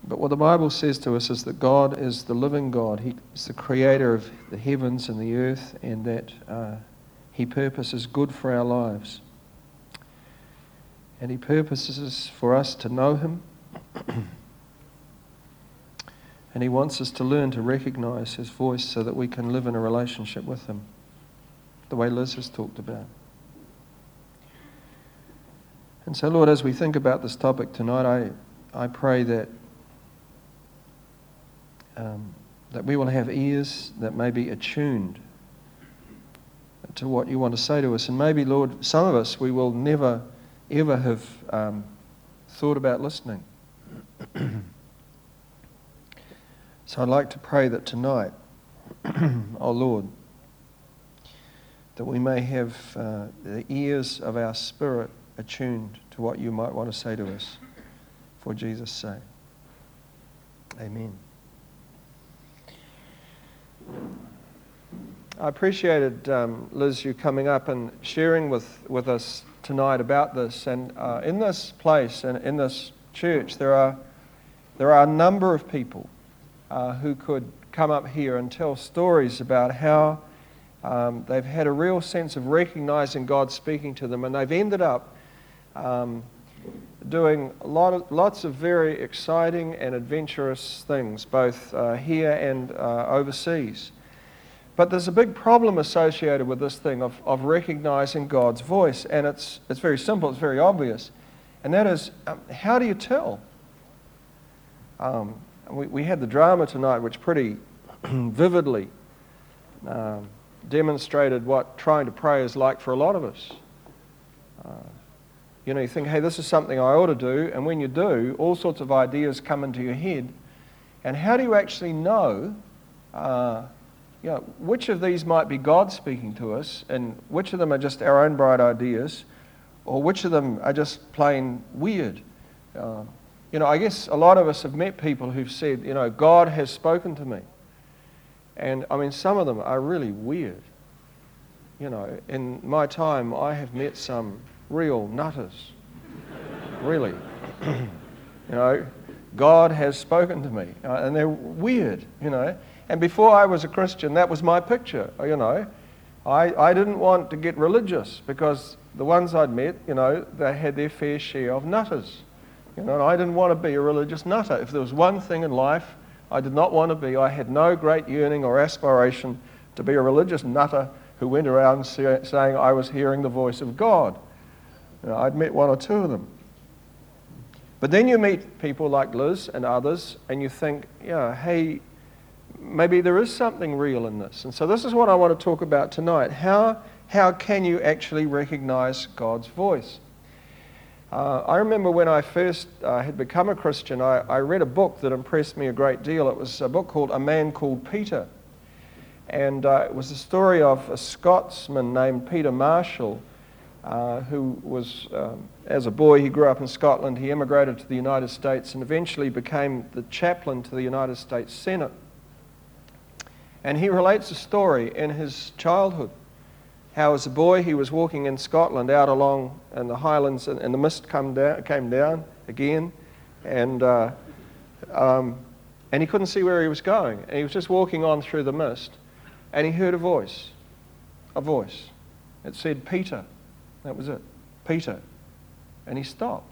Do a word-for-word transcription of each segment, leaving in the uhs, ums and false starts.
But what the Bible says to us is that God is the living God. He is the creator of the heavens and the earth, and that uh, He purposes good for our lives. And He purposes for us to know Him. And He wants us to learn to recognize His voice so that we can live in a relationship with Him, the way Liz has talked about. And so, Lord, as we think about this topic tonight, I, I pray that um, that we will have ears that may be attuned to what You want to say to us. And maybe, Lord, some of us, we will never, ever have um, thought about listening. So I'd like to pray that tonight, oh Lord, that we may have uh, the ears of our spirit attuned to what You might want to say to us, for Jesus' sake. Amen. I appreciated, um, Liz, you coming up and sharing with, with us tonight about this. And uh, in this place and in this church, there are there are a number of people uh, who could come up here and tell stories about how um, they've had a real sense of recognizing God speaking to them, and they've ended up um, doing a lot of, lots of very exciting and adventurous things, both uh, here and uh, overseas. But there's a big problem associated with this thing of, of recognizing God's voice, and it's it's very simple, it's very obvious, and that is, um, how do you tell? Um, we, we had the drama tonight, which pretty vividly um, demonstrated what trying to pray is like for a lot of us. Uh, you know, you think, hey, this is something I ought to do, and when you do, all sorts of ideas come into your head, and how do you actually know uh, you know, which of these might be God speaking to us, and which of them are just our own bright ideas, or which of them are just plain weird? Uh, you know, I guess a lot of us have met people who've said, you know, God has spoken to me. And, I mean, some of them are really weird. You know, in my time, I have met some real nutters. Really. You know, God has spoken to me. Uh, and they're weird, you know. And before I was a Christian, that was my picture, you know. I, I didn't want to get religious because the ones I'd met, you know, they had their fair share of nutters. You know, and I didn't want to be a religious nutter. If there was one thing in life I did not want to be, I had no great yearning or aspiration to be a religious nutter who went around say, saying I was hearing the voice of God. You know, I'd met one or two of them. But then you meet people like Liz and others, and you think, yeah, hey, maybe there is something real in this. And so this is what I want to talk about tonight. How, how can you actually recognize God's voice? Uh, I remember when I first uh, had become a Christian, I, I read a book that impressed me a great deal. It was a book called A Man Called Peter. And uh, it was the story of a Scotsman named Peter Marshall, uh, who was, um, as a boy, he grew up in Scotland. He emigrated to the United States and eventually became the chaplain to the United States Senate. And he relates a story in his childhood, how as a boy he was walking in Scotland out along in the highlands, and, and the mist come down, came down again, and uh, um, and he couldn't see where he was going. And he was just walking on through the mist, and he heard a voice, a voice. It said, Peter. That was it, Peter. And he stopped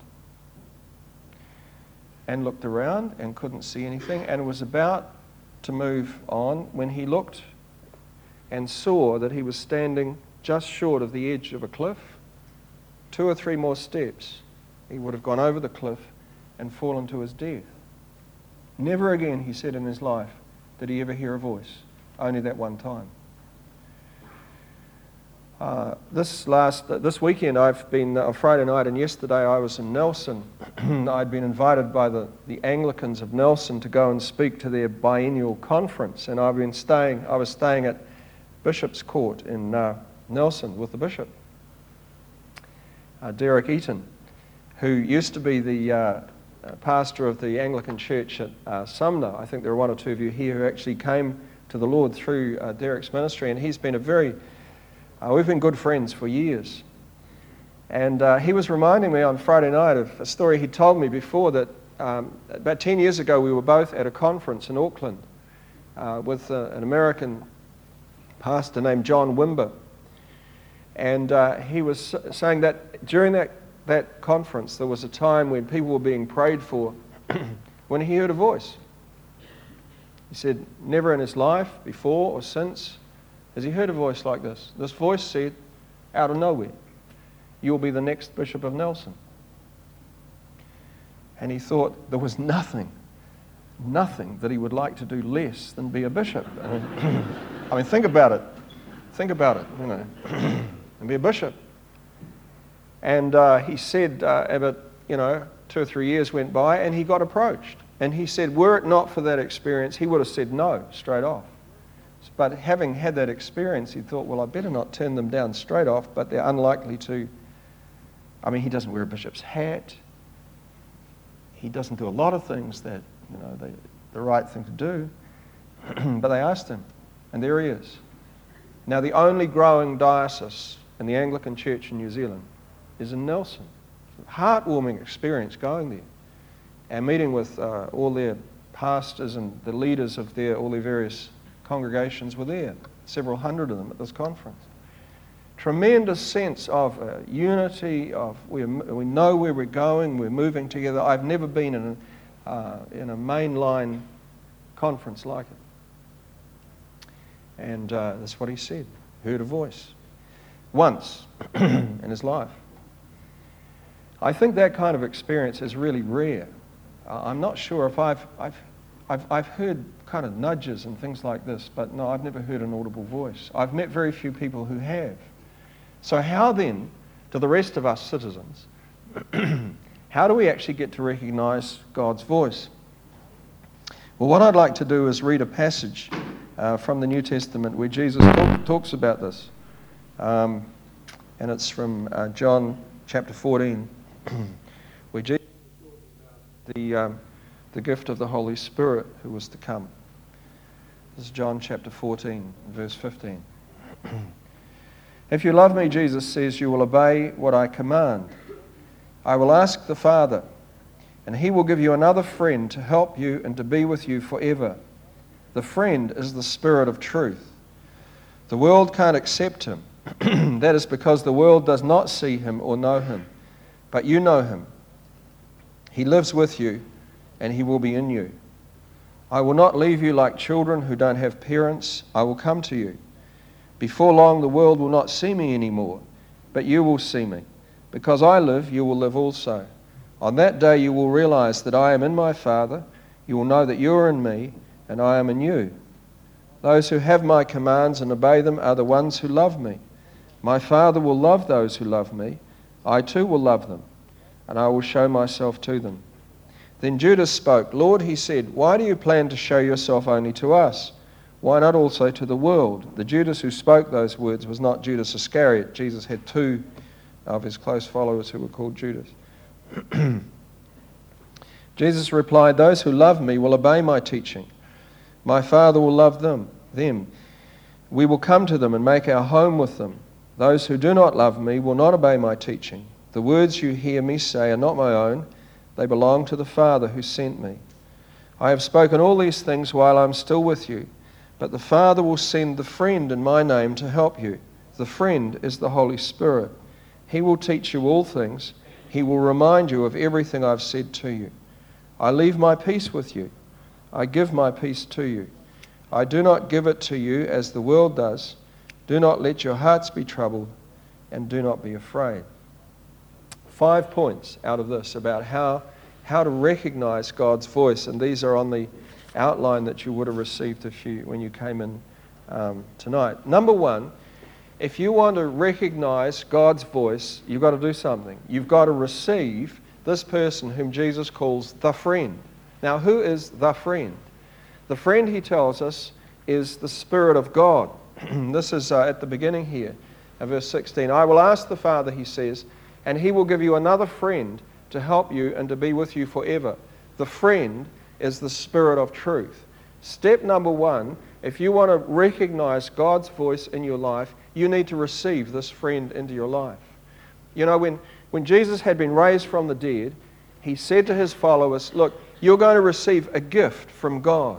and looked around and couldn't see anything, and was about to move on when he looked and saw that he was standing just short of the edge of a cliff. Two or three more steps, he would have gone over the cliff and fallen to his death. Never again, he said in his life, did he ever hear a voice. Only that one time. Uh, this last uh, this weekend, I've been uh, Friday night and yesterday I was in Nelson. I'd been invited by the, the Anglicans of Nelson to go and speak to their biennial conference, and I've been staying. I was staying at Bishop's Court in uh, Nelson with the bishop, uh, Derek Eaton, who used to be the uh, pastor of the Anglican Church at uh, Sumner. I think there are one or two of you here who actually came to the Lord through uh, Derek's ministry, and he's been a very Uh, we've been good friends for years. And uh, he was reminding me on Friday night of a story he told me before, that um, about ten years ago, we were both at a conference in Auckland uh, with uh, an American pastor named John Wimber. And uh, he was saying that during that, that conference, there was a time when people were being prayed for when he heard a voice. He said, never in his life, before or since, has he heard a voice like this. This voice said, out of nowhere, you'll be the next Bishop of Nelson. And he thought there was nothing, nothing that he would like to do less than be a bishop. I mean, think about it. Think about it, you know, and be a bishop. And uh, he said, uh, about, you know, two or three years went by, and he got approached. And he said, were it not for that experience, he would have said no straight off. But having had that experience, he thought, well, I better not turn them down straight off, but they're unlikely to. I mean, he doesn't wear a bishop's hat. He doesn't do a lot of things that, you know, they, the right thing to do. But they asked him, and there he is. Now, the only growing diocese in the Anglican Church in New Zealand is in Nelson. Heartwarming experience going there and meeting with uh, all their pastors and the leaders of their all their various congregations were there, several hundred of them at this conference. Tremendous sense of uh, unity, of we, we know where we're going, we're moving together. I've never been in a, uh, in a mainline conference like it. And uh, that's what he said. Heard a voice. Once in his life. I think that kind of experience is really rare. Uh, I'm not sure if I've, I've, I've, I've heard kind of nudges and things like this, but no, I've never heard an audible voice. I've met very few people who have. So how then, to the rest of us citizens, how do we actually get to recognize God's voice? Well, what I'd like to do is read a passage uh, from the New Testament where Jesus talk, talks about this. Um, and it's from uh, John chapter fourteen, where Jesus talks about the, um, the gift of the Holy Spirit who was to come. This is John chapter fourteen, verse fifteen. If you love me, Jesus says, you will obey what I command. I will ask the Father, and he will give you another friend to help you and to be with you forever. The friend is the Spirit of truth. The world can't accept him. That is because the world does not see him or know him. But you know him. He lives with you, and he will be in you. I will not leave you like children who don't have parents. I will come to you. Before long, the world will not see me anymore, but you will see me. Because I live, you will live also. On that day, you will realize that I am in my Father. You will know that you are in me, and I am in you. Those who have my commands and obey them are the ones who love me. My Father will love those who love me. I too will love them, and I will show myself to them. Then Judas spoke. Lord, he said, why do you plan to show yourself only to us? Why not also to the world? The Judas who spoke those words was not Judas Iscariot. Jesus had two of his close followers who were called Judas. Jesus replied, those who love me will obey my teaching. My Father will love them, them. We will come to them and make our home with them. Those who do not love me will not obey my teaching. The words you hear me say are not my own. They belong to the Father who sent me. I have spoken all these things while I'm still with you, but the Father will send the friend in my name to help you. The friend is the Holy Spirit. He will teach you all things. He will remind you of everything I've said to you. I leave my peace with you. I give my peace to you. I do not give it to you as the world does. Do not let your hearts be troubled, and do not be afraid. Five points out of this about how, how to recognize God's voice, and these are on the outline that you would have received if you, when you came in um, tonight. Number one, if you want to recognize God's voice, you've got to do something. You've got to receive this person whom Jesus calls the friend. Now, who is the friend? The friend, he tells us, is the Spirit of God. This is uh, at the beginning here, uh, verse sixteen. I will ask the Father, he says, and he will give you another friend to help you and to be with you forever. The friend is the Spirit of truth. Step number one, if you want to recognize God's voice in your life, you need to receive this friend into your life. You know, when, when Jesus had been raised from the dead, he said to his followers, look, you're going to receive a gift from God.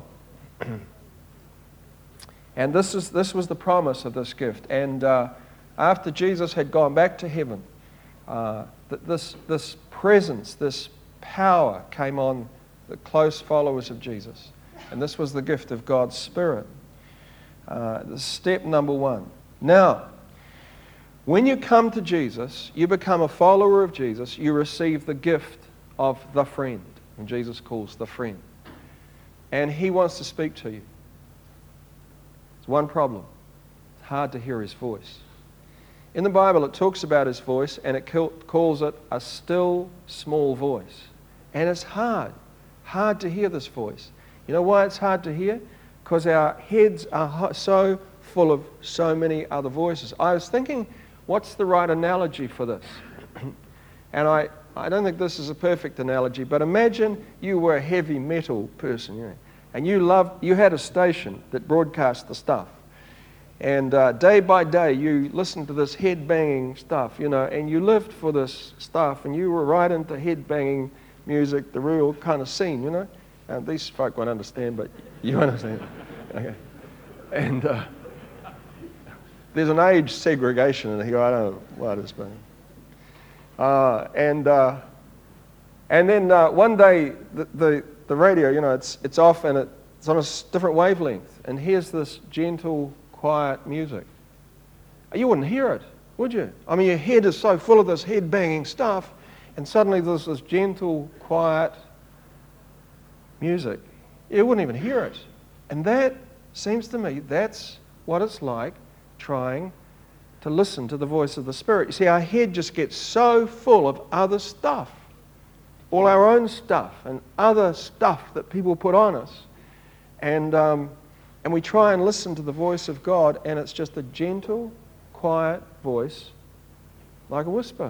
And this is this was the promise of this gift. And uh, after Jesus had gone back to heaven, uh, th- this, this presence, this power came on the close followers of Jesus. And this was the gift of God's Spirit. Uh, this is step number one. Now, when you come to Jesus, you become a follower of Jesus, you receive the gift of the friend, and Jesus calls the friend. And he wants to speak to you. There's one problem. It's hard to hear his voice. In the Bible, it talks about his voice, and it calls it a still, small voice. And it's hard, hard to hear this voice. You know why it's hard to hear? Because our heads are so full of so many other voices. I was thinking, what's the right analogy for this? And I, I don't think this is a perfect analogy, but imagine you were a heavy metal person, you know, and you loved, you had a station that broadcast the stuff. And uh, day by day, you listened to this head-banging stuff, you know, and you lived for this stuff, and you were right into head-banging music, the real kind of scene, you know. And these folk won't understand, but you understand. Okay. And uh, there's an age segregation in here. I don't know what it's been. Uh, and uh, and then uh, one day the, the the radio, you know, it's it's off and it, it's on a different wavelength. And here's this gentle, quiet music. You wouldn't hear it, would you? I mean, your head is so full of this head-banging stuff, and suddenly there's this gentle, quiet music. You wouldn't even hear it. And that seems to me that's what it's like trying to listen to the voice of the Spirit. You see, our head just gets so full of other stuff, all our own stuff and other stuff that people put on us. And, um, and we try and listen to the voice of God, and it's just a gentle, quiet voice, like a whisper.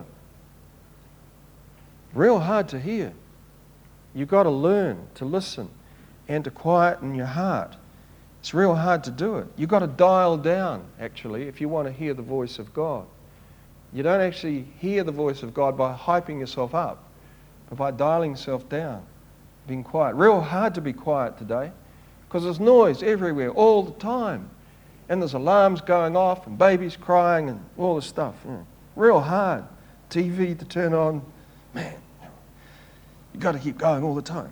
Real hard to hear. You've got to learn to listen and to quieten your heart. It's real hard to do it. You've got to dial down, actually, if you want to hear the voice of God. You don't actually hear the voice of God by hyping yourself up, but by dialing yourself down, being quiet. Real hard to be quiet today, because there's noise everywhere all the time. And there's alarms going off and babies crying and all this stuff. Yeah. Real hard. T V to turn on. Man, you've got to keep going all the time.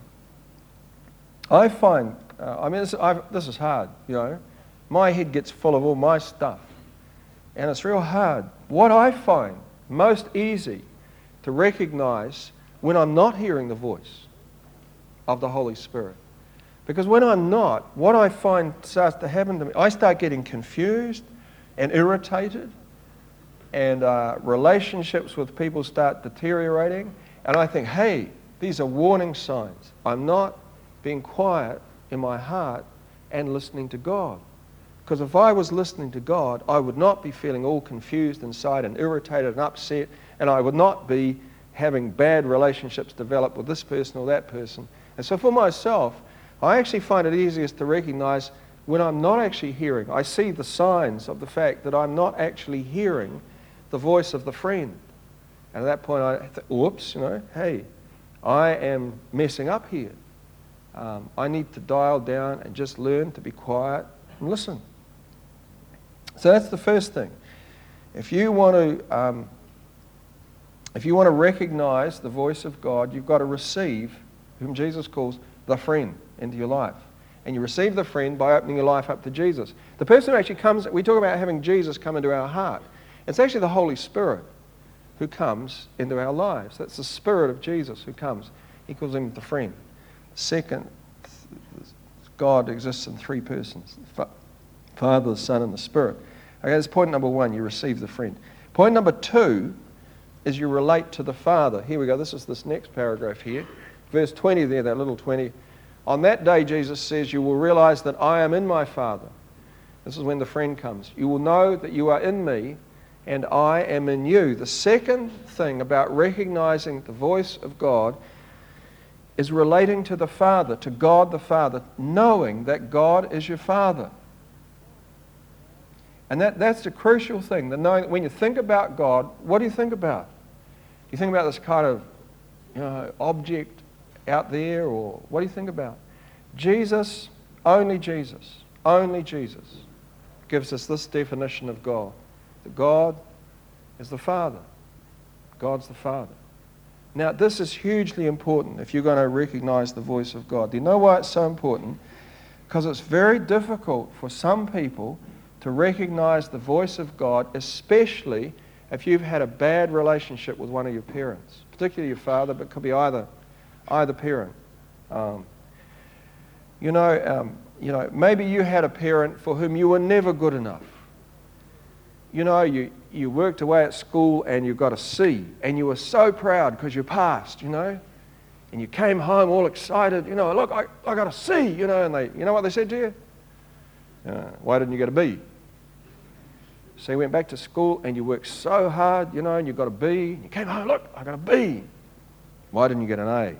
I find, uh, I mean, this, I've, this is hard, you know. My head gets full of all my stuff. And it's real hard. What I find most easy to recognize when I'm not hearing the voice of the Holy Spirit. Because when I'm not, what I find starts to happen to me, I start getting confused and irritated, and uh, relationships with people start deteriorating, and I think, hey, these are warning signs. I'm not being quiet in my heart and listening to God. Because if I was listening to God, I would not be feeling all confused inside and irritated and upset, and I would not be having bad relationships develop with this person or that person. And so for myself, I actually find it easiest to recognize when I'm not actually hearing. I see the signs of the fact that I'm not actually hearing the voice of the friend. And at that point, I think, whoops, you know, hey, I am messing up here. Um, I need to dial down and just learn to be quiet and listen. So that's the first thing. If you want to, um, if you want to recognize the voice of God, you've got to receive, whom Jesus calls the friend, into your life. And you receive the friend by opening your life up to Jesus. The person who actually comes, we talk about having Jesus come into our heart. It's actually the Holy Spirit who comes into our lives. That's the Spirit of Jesus who comes. He calls him the friend. Second, God exists in three persons. The Father, the Son, and the Spirit. Okay, that's point number one, you receive the friend. Point number two is you relate to the Father. Here we go, this is this next paragraph here. Verse twenty there, that little twenty. On that day, Jesus says, you will realize that I am in my Father. This is when the friend comes. You will know that you are in me and I am in you. The second thing about recognizing the voice of God is relating to the Father, to God the Father, knowing that God is your Father. And that, that's the crucial thing, the knowing that when you think about God, what do you think about? You think about this kind of you know, object out there, or what do you think about? Jesus, only Jesus, only Jesus gives us this definition of God, that God is the Father. God's the Father. Now, this is hugely important if you're going to recognize the voice of God. Do you know why it's so important? Because it's very difficult for some people to recognize the voice of God, especially if you've had a bad relationship with one of your parents, particularly your father, but it could be either, either parent. Um, you know, um, you know, maybe you had a parent for whom you were never good enough. You know, you, you worked away at school and you got a C, and you were so proud because you passed, you know, and you came home all excited, you know, look, I, I got a C, you know, and they, you know what they said to you? Uh, why didn't you get a B? So you went back to school and you worked so hard, you know, and you got a B, and you came home, look, I got a B. Why didn't you get an A?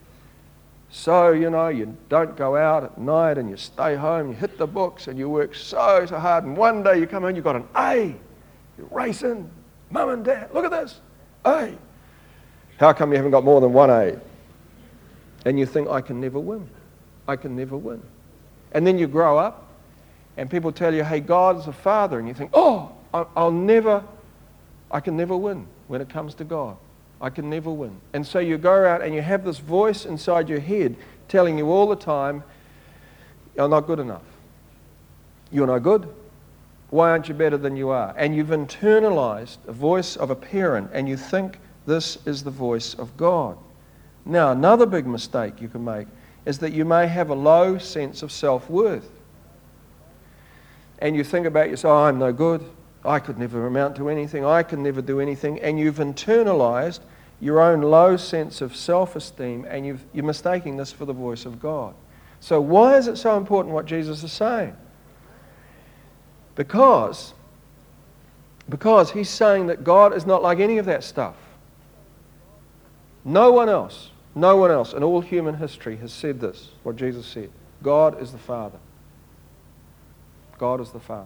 So, you know, you don't go out at night and you stay home, you hit the books and you work so, so hard, and one day you come home, you got an A. You're racing, Mum and Dad, look at this, A. How come you haven't got more than one A? And you think, I can never win. I can never win. And then you grow up and people tell you, hey, God's a Father, and you think, oh, I'll never, I can never win when it comes to God. I can never win. And so you go around and you have this voice inside your head telling you all the time, you're not good enough. You're no good. Why aren't you better than you are? And you've internalized a voice of a parent and you think this is the voice of God. Now, another big mistake you can make is that you may have a low sense of self-worth. And you think about yourself, oh, I'm no good. I could never amount to anything. I can never do anything. And you've internalized your own low sense of self-esteem, and you've, you're mistaking this for the voice of God. So why is it so important what Jesus is saying? Because, because he's saying that God is not like any of that stuff. No one else, no one else in all human history has said this, what Jesus said. God is the Father. God is the Father.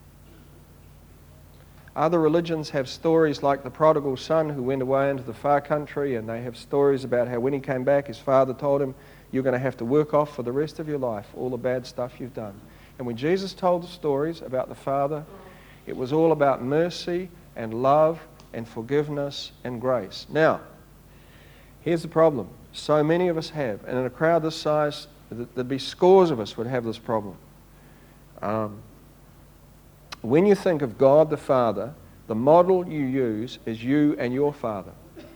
Other religions have stories like the prodigal son who went away into the far country, and they have stories about how when he came back, his father told him, you're going to have to work off for the rest of your life all the bad stuff you've done. And when Jesus told the stories about the Father, it was all about mercy and love and forgiveness and grace. Now, here's the problem. So many of us have, and in a crowd this size, there'd be scores of us would have this problem. Um, When you think of God the Father, the model you use is you and your Father.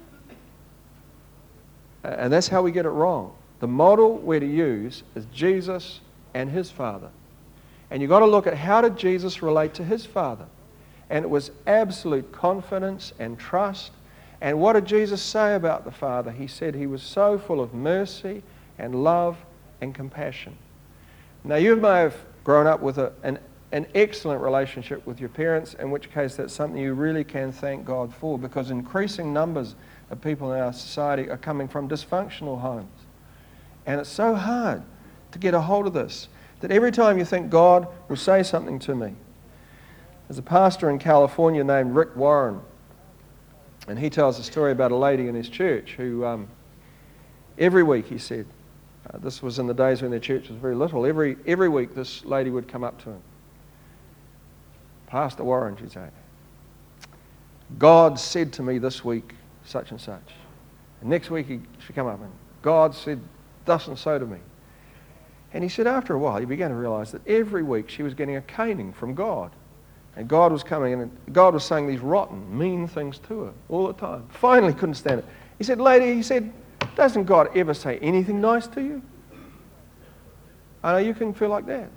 And that's how we get it wrong. The model we're to use is Jesus and his Father. And you've got to look at how did Jesus relate to his Father. And it was absolute confidence and trust. And what did Jesus say about the Father? He said he was so full of mercy and love and compassion. Now you may have grown up with a, an an excellent relationship with your parents, in which case that's something you really can thank God for, because increasing numbers of people in our society are coming from dysfunctional homes. And it's so hard to get a hold of this, that every time you think God will say something to me. There's a pastor in California named Rick Warren, and he tells a story about a lady in his church who um, every week, he said, uh, this was in the days when their church was very little, every, every week this lady would come up to him. Pastor Warren, she'd say, God said to me this week such and such. And next week she'd come up and God said thus and so to me. And he said after a while he began to realize that every week she was getting a caning from God. And God was coming in and God was saying these rotten, mean things to her all the time. Finally couldn't stand it. He said, lady, he said, doesn't God ever say anything nice to you? I know you can feel like that.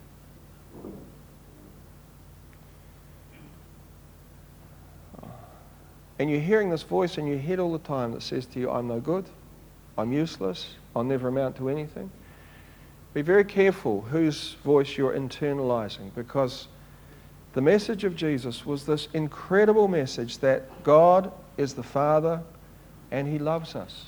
And you're hearing this voice in your head all the time that says to you, I'm no good, I'm useless, I'll never amount to anything. Be very careful whose voice you're internalizing, because the message of Jesus was this incredible message that God is the Father and he loves us.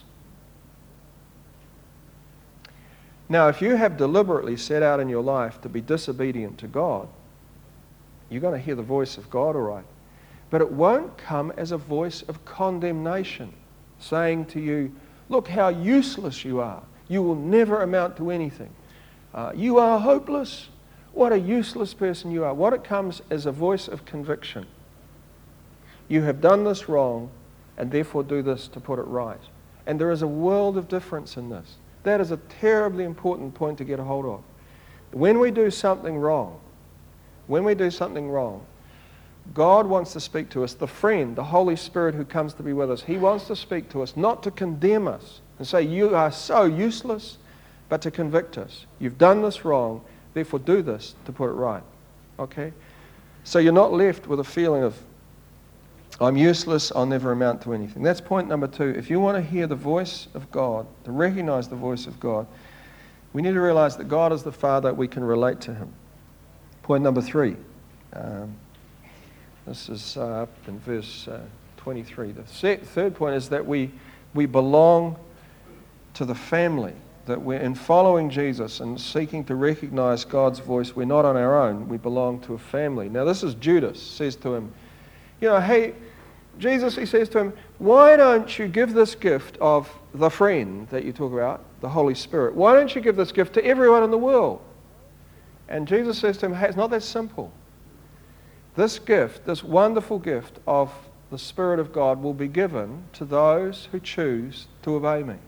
Now, if you have deliberately set out in your life to be disobedient to God, you're going to hear the voice of God, all right. But it won't come as a voice of condemnation, saying to you, Look how useless you are. You will never amount to anything. Uh, you are hopeless. What a useless person you are. What it comes is a voice of conviction. You have done this wrong, and therefore do this to put it right. And there is a world of difference in this. That is a terribly important point to get a hold of. When we do something wrong, when we do something wrong, God wants to speak to us. The friend, the Holy Spirit who comes to be with us, He wants to speak to us, not to condemn us and say, you are so useless, but to convict us. You've done this wrong, therefore do this to put it right. Okay? So you're not left with a feeling of, I'm useless, I'll never amount to anything. That's point number two. If you want to hear the voice of God, to recognize the voice of God, we need to realize that God is the Father, we can relate to Him. Point number three. Um, this is uh, up in verse uh, twenty-three. The se- third point is that we, we belong to the family. That we're in following Jesus and seeking to recognize God's voice, we're not on our own. We belong to a family. Now this is Judas says to him, you know, hey, Jesus, he says to him, why don't you give this gift of the friend that you talk about, the Holy Spirit? Why don't you give this gift to everyone in the world? And Jesus says to him, hey, it's not that simple. This gift, this wonderful gift of the Spirit of God will be given to those who choose to obey me.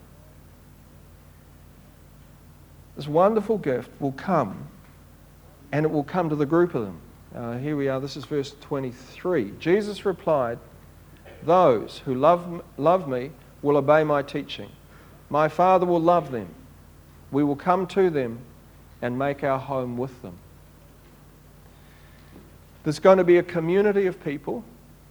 This wonderful gift will come, and it will come to the group of them. Uh, here we are, this is verse twenty-three. Jesus replied, those who love, love me will obey my teaching. My Father will love them. We will come to them and make our home with them. There's going to be a community of people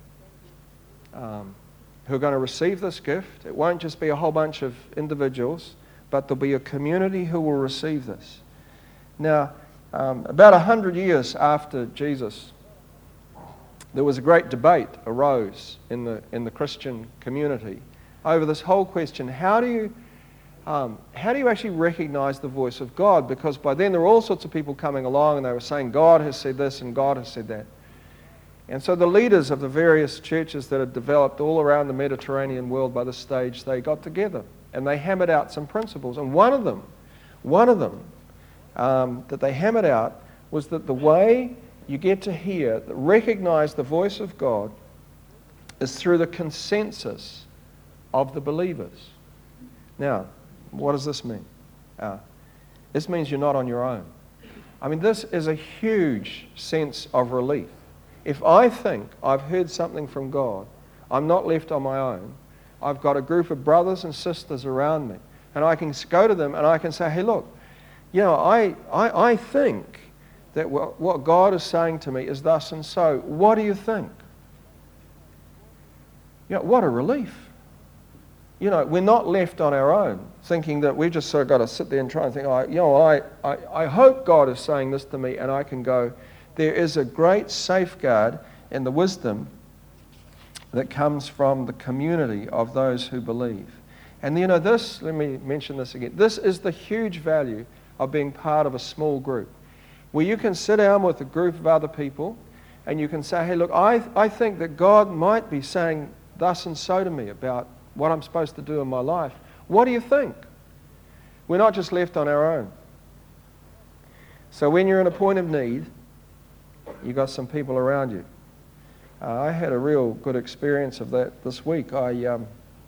um, who are going to receive this gift. It won't just be a whole bunch of individuals, but there'll be a community who will receive this. Now, um, about a hundred years after Jesus, there was a great debate arose in the in the Christian community over this whole question: how do you um, how do you actually recognize the voice of God? Because by then there were all sorts of people coming along, and they were saying God has said this and God has said that. And so the leaders of the various churches that had developed all around the Mediterranean world by this stage, they got together and they hammered out some principles. And one of them, one of them um, that they hammered out was that the way you get to hear, recognize the voice of God is through the consensus of the believers. Now, what does this mean? Uh, this means you're not on your own. I mean, this is a huge sense of relief. If I think I've heard something from God, I'm not left on my own. I've got a group of brothers and sisters around me, and I can go to them and I can say, hey, look, you know, I, I, I think that what, what God is saying to me is thus and so. What do you think? You know, what a relief. You know, we're not left on our own thinking that we've just sort of got to sit there and try and think, oh, you know, I, I, I hope God is saying this to me, and I can go. There is a great safeguard in the wisdom that comes from the community of those who believe. And you know this, let me mention this again, this is the huge value of being part of a small group, where you can sit down with a group of other people and you can say, hey, look, I, I think that God might be saying thus and so to me about what I'm supposed to do in my life. What do you think? We're not just left on our own. So when you're in a point of need, you've got some people around you. Uh, I had a real good experience of that this week. I um,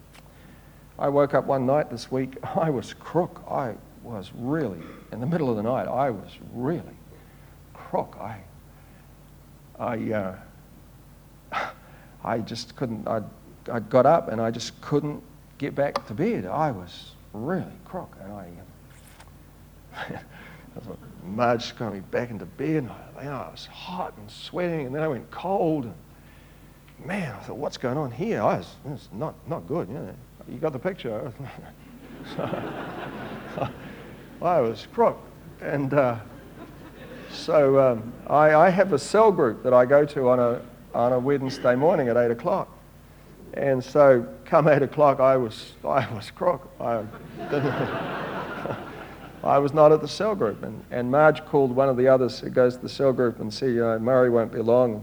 I woke up one night this week. I was crook. I was really, in the middle of the night, I was really crook. I, I, uh, I just couldn't, I, I got up and I just couldn't get back to bed. I was really crook. And I, um, I thought, Marge got me back into bed, and I, you know, I was hot and sweating, and then I went cold. And man, I thought, what's going on here? I was, it's not, not good, you know. You got the picture. So, I was crook. And uh, so um, I, I have a cell group that I go to on a, on a Wednesday morning at eight o'clock. And so come eight o'clock, I was, I was crook. I didn't... I was not at the cell group, and, and Marge called one of the others who goes to the cell group and said, you know, Murray won't be long.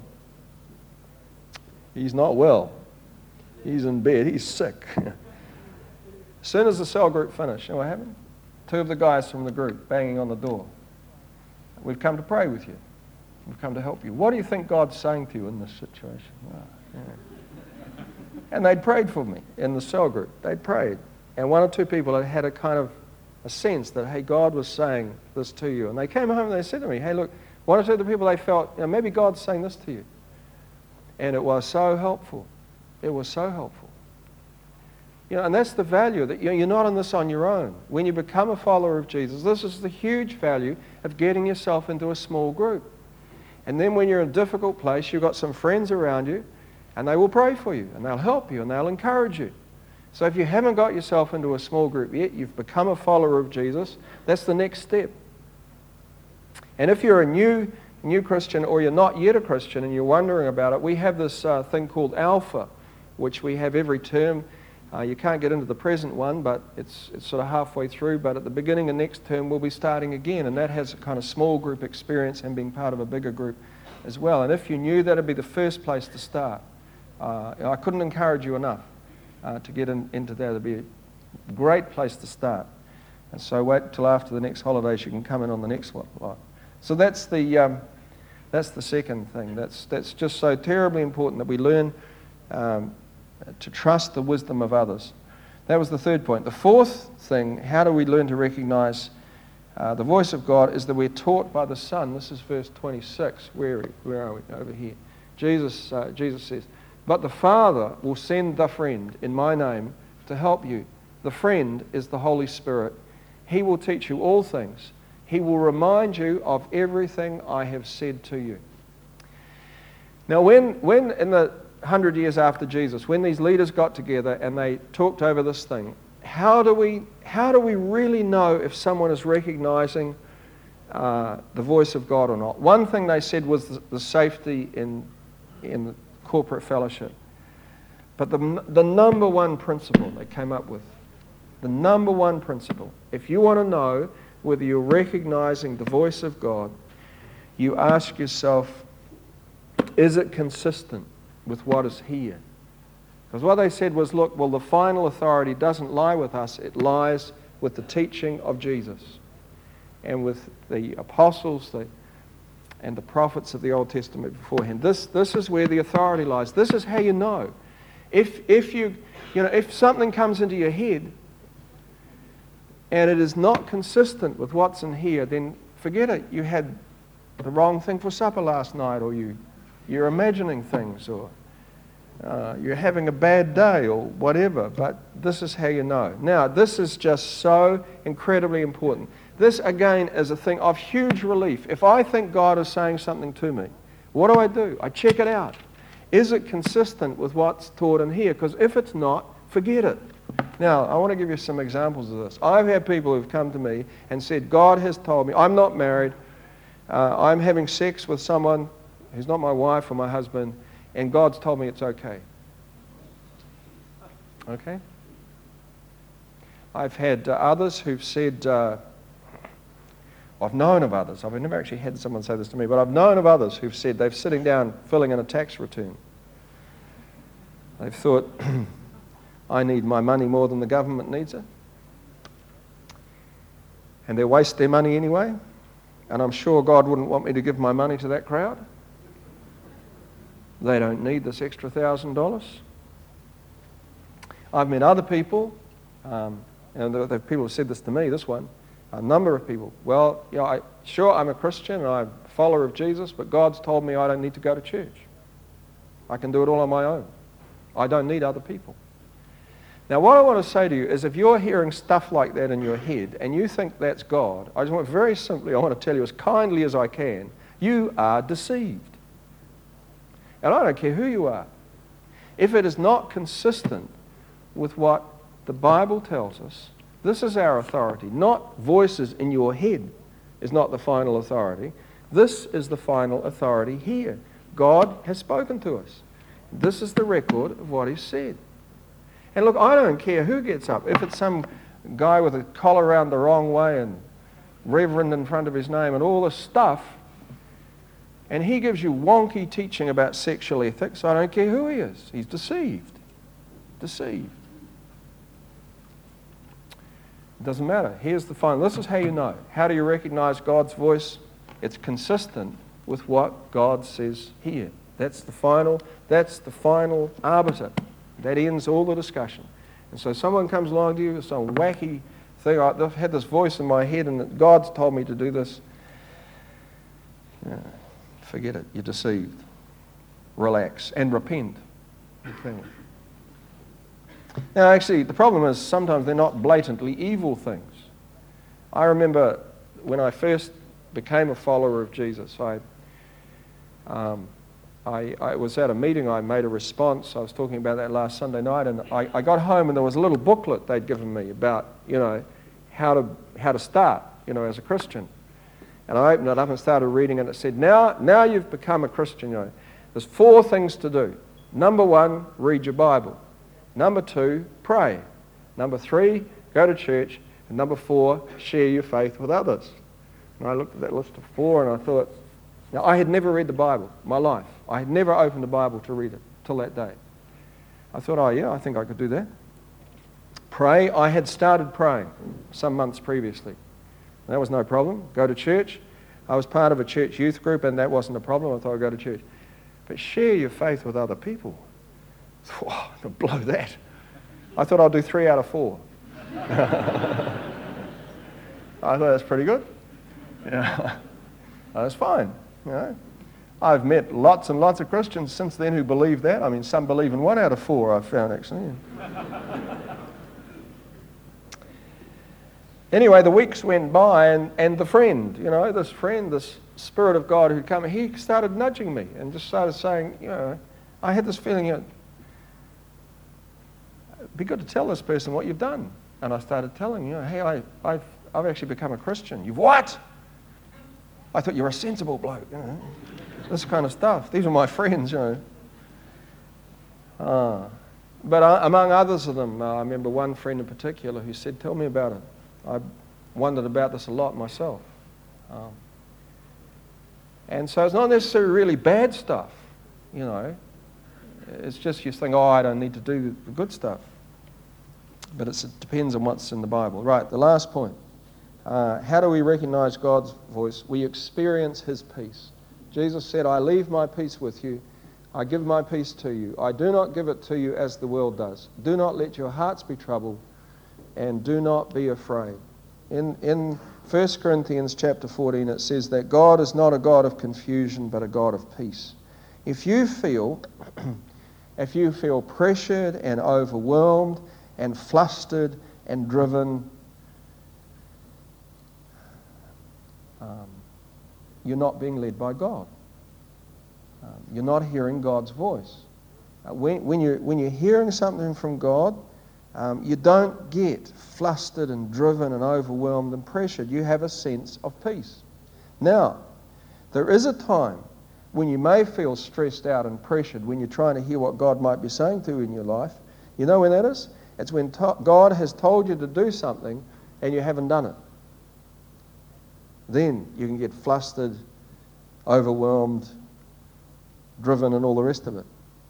He's not well. He's in bed. He's sick. As soon as the cell group finished, you know what happened? Two of the guys from the group banging on the door. We've come to pray with you. We've come to help you. What do you think God's saying to you in this situation? Oh, yeah. And they'd prayed for me in the cell group. They'd prayed. And one or two people had had a kind of a sense that, hey, God was saying this to you. And they came home and they said to me, hey, look, one or two of the people, they felt, you know, maybe God's saying this to you. And it was so helpful. It was so helpful. You know, and that's the value, that you're not in this on your own. When you become a follower of Jesus, this is the huge value of getting yourself into a small group. And then when you're in a difficult place, you've got some friends around you, and they will pray for you, and they'll help you, and they'll encourage you. So if you haven't got yourself into a small group yet, you've become a follower of Jesus, that's the next step. And if you're a new, new Christian, or you're not yet a Christian, and you're wondering about it, we have this uh, thing called Alpha, which we have every term. Uh, you can't get into the present one, but it's, it's sort of halfway through. But at the beginning of next term, we'll be starting again. And that has a kind of small group experience and being part of a bigger group as well. And if you knew, that would be the first place to start. Uh, I couldn't encourage you enough uh, to get in, into that. It would be a great place to start. And so wait till after the next holidays, you can come in on the next one. So that's the, um, that's the second thing. That's, that's just so terribly important that we learn um, to trust the wisdom of others. That was the third point. The fourth thing, how do we learn to recognize uh, the voice of God, is that we're taught by the Son. This is verse twenty-six. Where, where are we? Over here. Jesus, uh, Jesus says, but the Father will send the friend in my name to help you. The friend is the Holy Spirit. He will teach you all things. He will remind you of everything I have said to you. Now when, when in the hundred years after Jesus, when these leaders got together and they talked over this thing, how do we how do we really know if someone is recognizing uh, the voice of God or not? One thing they said was the, the safety in in the corporate fellowship. But the the number one principle they came up with, the number one principle, if you want to know whether you're recognizing the voice of God, you ask yourself, is it consistent with what is here? Because what they said was, look, well, the final authority doesn't lie with us, it lies with the teaching of Jesus and with the apostles the, and the prophets of the Old Testament beforehand. This, this is where the authority lies. This is how you know. If, if, you, you know, if something comes into your head and it is not consistent with what's in here, then forget it. You had the wrong thing for supper last night, or you You're imagining things, or uh, you're having a bad day, or whatever. But this is how you know. Now, this is just so incredibly important. This, again, is a thing of huge relief. If I think God is saying something to me, what do I do? I check it out. Is it consistent with what's taught in here? Because if it's not, forget it. Now, I want to give you some examples of this. I've had people who've come to me and said, God has told me, I'm not married, uh, I'm having sex with someone who's not my wife or my husband, and God's told me it's okay. Okay? I've had uh, others who've said, uh, I've known of others, I've never actually had someone say this to me, but I've known of others who've said they're sitting down filling in a tax return. They've thought, I need my money more than the government needs it. And they waste their money anyway, and I'm sure God wouldn't want me to give my money to that crowd. They don't need this extra thousand dollars. I've met other people, um, and the, the people have said this to me, this one, a number of people. Well, you know, I, sure, I'm a Christian and I'm a follower of Jesus, but God's told me I don't need to go to church. I can do it all on my own. I don't need other people. Now, what I want to say to you is, if you're hearing stuff like that in your head and you think that's God, I just want very simply, I want to tell you as kindly as I can, you are deceived. And I don't care who you are. If it is not consistent with what the Bible tells us, this is our authority. Not voices in your head is not the final authority. This is the final authority here. God has spoken to us. This is the record of what He said. And look, I don't care who gets up. If it's some guy with a collar around the wrong way and reverend in front of his name and all this stuff, and he gives you wonky teaching about sexual ethics, I don't care who he is. He's deceived. Deceived. It doesn't matter. Here's the final. This is how you know. How do you recognize God's voice? It's consistent with what God says here. That's the final, that's the final arbiter. That ends all the discussion. And so someone comes along to you with some wacky thing. I've had this voice in my head and God's told me to do this. Yeah, forget it. You're deceived. Relax and repent. Repent. Now, actually, the problem is sometimes they're not blatantly evil things. I remember when I first became a follower of Jesus, I, um, I, I was at a meeting, I made a response. I was talking about that last Sunday night, and I, I got home and there was a little booklet they'd given me about, you know, how to how to start, you know, as a Christian. And I opened it up and started reading, and it said, now, now you've become a Christian, you know, there's four things to do. Number one, read your Bible. Number two, pray. Number three, go to church. And number four, share your faith with others. And I looked at that list of four and I thought, now I had never read the Bible in my life. I had never opened the Bible to read it till that day. I thought, oh yeah, I think I could do that. Pray, I had started praying some months previously. That was no problem. Go to church. I was part of a church youth group and that wasn't a problem. I thought I'd go to church. But share your faith with other people. Oh, to blow that. I thought I'd do three out of four. I thought that's pretty good. Yeah, that's fine. You know, I've met lots and lots of Christians since then who believe that. I mean, some believe in one out of four. I've found actually. Anyway, the weeks went by, and, and the friend, you know, this friend, this Spirit of God who'd come, he started nudging me and just started saying, you know, I had this feeling, you know, it'd be good to tell this person what you've done. And I started telling, you know, hey, I, I've, I've actually become a Christian. You've what? I thought you were a sensible bloke, you know. This kind of stuff. These are my friends, you know. Uh, but uh, among others of them, uh, I remember one friend in particular who said, tell me about it. I wondered about this a lot myself. Um, and so it's not necessarily really bad stuff, you know. It's just you think, oh, I don't need to do the good stuff. But it's, it depends on what's in the Bible. Right, the last point. Uh, how do we recognize God's voice? We experience His peace. Jesus said, I leave my peace with you. I give my peace to you. I do not give it to you as the world does. Do not let your hearts be troubled, and do not be afraid. In, in First Corinthians chapter fourteen, it says that God is not a God of confusion, but a God of peace. If you feel, if you feel pressured and overwhelmed and flustered and driven, um, you're not being led by God. Um, you're not hearing God's voice. Uh, when, when, you're, when you're hearing something from God, um, you don't get flustered and driven and overwhelmed and pressured. You have a sense of peace. Now, there is a time when you may feel stressed out and pressured when you're trying to hear what God might be saying to you in your life. You know when that is? It's when to- God has told you to do something and you haven't done it. Then you can get flustered, overwhelmed, driven, and all the rest of it.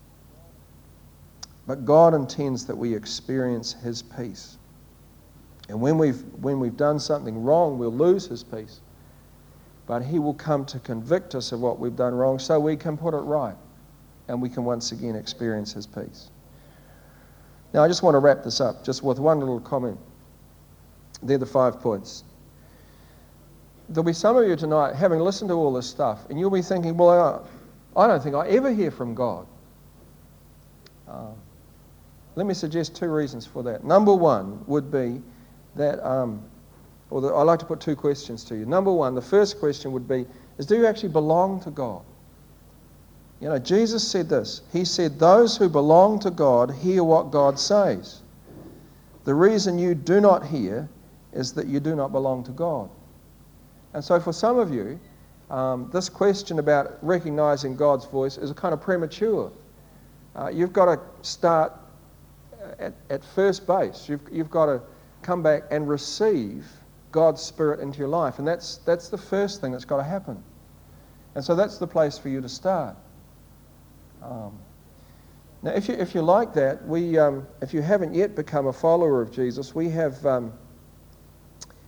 But God intends that we experience His peace. And when we've, when we've done something wrong, we'll lose His peace. But He will come to convict us of what we've done wrong so we can put it right. And we can once again experience His peace. Now I just want to wrap this up just with one little comment. They're the five points. There'll be some of you tonight having listened to all this stuff and you'll be thinking, well, I, I don't think I ever hear from God. Um, let me suggest two reasons for that. Number one would be that, um, or the, I'd like to put two questions to you. Number one, the first question would be, is do you actually belong to God? You know, Jesus said this. He said, those who belong to God hear what God says. The reason you do not hear is that you do not belong to God. And so for some of you, um, this question about recognizing God's voice is kind of premature. Uh, you've got to start at, at first base. You've, you've got to come back and receive God's Spirit into your life. And that's, that's the first thing that's got to happen. And so that's the place for you to start. Um, now, if you, if you like that, we, um, if you haven't yet become a follower of Jesus, we have, um,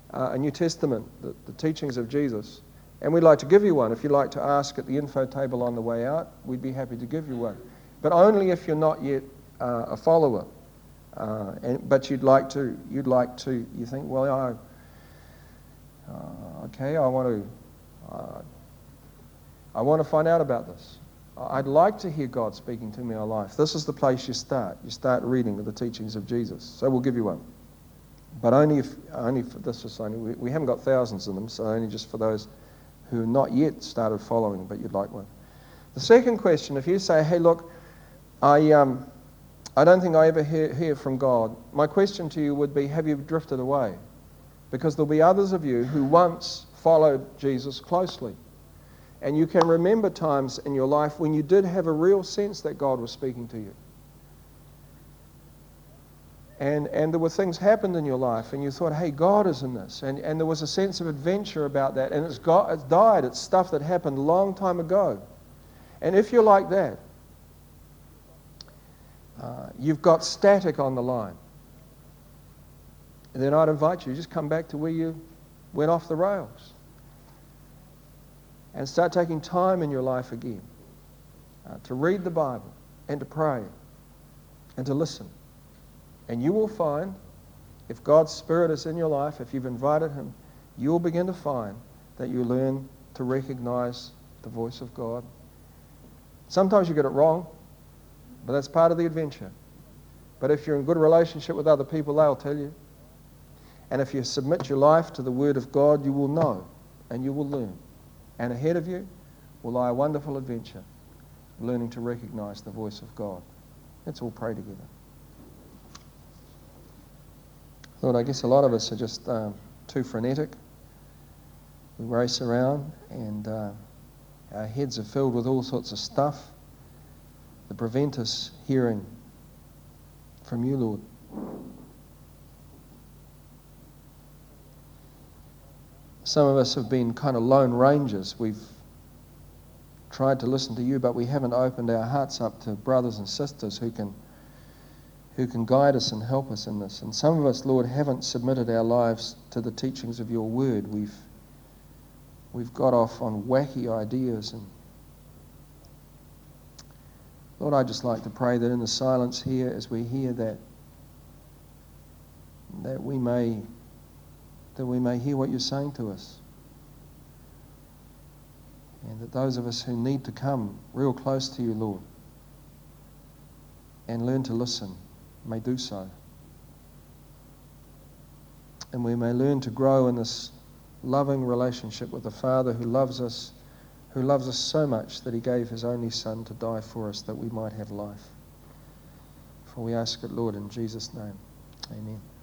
uh, a New Testament, the, the teachings of Jesus, and we'd like to give you one. If you'd like to ask at the info table on the way out, we'd be happy to give you one. But only if you're not yet uh, a follower. Uh, and, but you'd like to, you'd like to, you think, well, I, uh, okay, I want to, uh, I want to find out about this. I'd like to hear God speaking to me in my life. This is the place you start. You start reading the teachings of Jesus. So we'll give you one. But only if, only for this is only, we, we haven't got thousands of them, so only just for those who have not yet started following, but you'd like one. The second question, if you say, hey, look, I, um, I don't think I ever hear, hear from God, my question to you would be, have you drifted away? Because there'll be others of you who once followed Jesus closely. And you can remember times in your life when you did have a real sense that God was speaking to you. And, and there were things happened in your life and you thought, hey, God is in this. And, and there was a sense of adventure about that. And it's, got, it's died. It's stuff that happened a long time ago. And if you're like that, uh, you've got static on the line. And then I'd invite you, just come back to where you went off the rails. And start taking time in your life again uh, to read the Bible and to pray and to listen. And you will find, if God's Spirit is in your life, if you've invited Him, you will begin to find that you learn to recognize the voice of God. Sometimes you get it wrong, but that's part of the adventure. But if you're in good relationship with other people, they'll tell you. And if you submit your life to the Word of God, you will know and you will learn. And ahead of you will lie a wonderful adventure, learning to recognize the voice of God. Let's all pray together. Lord, I guess a lot of us are just um, too frenetic. We race around and uh, our heads are filled with all sorts of stuff that prevent us hearing from you, Lord. Some of us have been kind of lone rangers. We've tried to listen to you, but we haven't opened our hearts up to brothers and sisters who can who can guide us and help us in this. And some of us, Lord, haven't submitted our lives to the teachings of your word. We've we've got off on wacky ideas. And Lord, I'd just like to pray that in the silence here, as we hear that, that we may that we may hear what you're saying to us. And that those of us who need to come real close to you, Lord, and learn to listen, may do so. And we may learn to grow in this loving relationship with the Father who loves us, who loves us so much that he gave his only Son to die for us that we might have life. For we ask it, Lord, in Jesus' name. Amen.